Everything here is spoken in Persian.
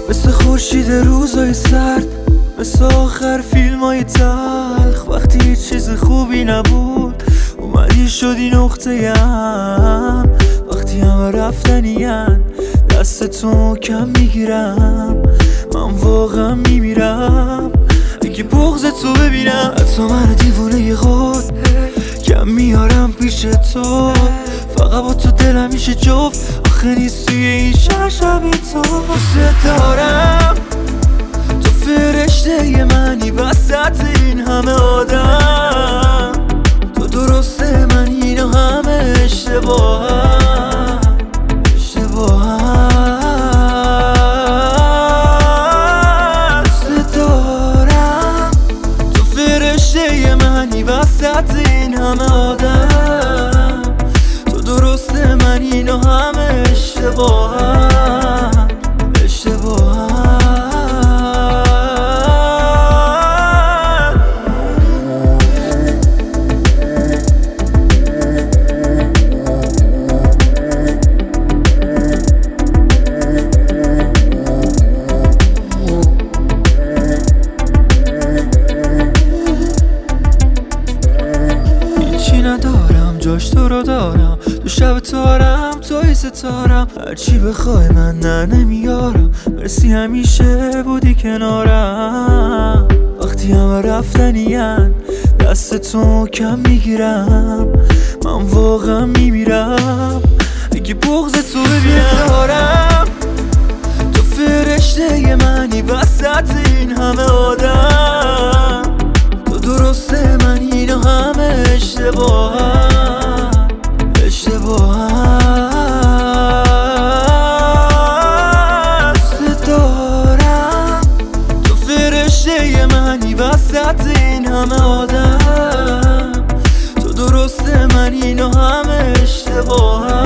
مثل خورشید روزای سرد، مثل آخر فیلمای تلخ. وقتی هیچ چیز خوبی نبود اومدی شدی نقطه ام. وقتی همه رفتنین دستتو کم میگیرم، من واقعا میمیرم اگه بغضتو ببینم. حتی من دیوونه خود کم میارم پیش تو، فقط با تو دلم میشه جفت. آخه نیست توی این شهر شبیه تو. دوست دارم تو فرشته منی وسط این همه آدم. تو درسته من اینا همه اشتباهم، دوست دارم تو فرشته منی وسط این همه آدم. تو درسته من اینا همه اشتباهم. ندارم جاش تو رو دارم، تو شب تارم توی ستارم. هرچی بخوای من نه نمیارم، مرسی همیشه بودی کنارم. وقتی همه رفتنین دستتو کم میگیرم، من واقعا میمیرم اگه بغضتو ببینم. دارم تو فرشته منی وسط این همه آدم. تو درسته من اینا همه اشتباهم، دوست دارم تو فرشته منی وسط این همه آدم. تو درسته من اینا همه اشتباهم.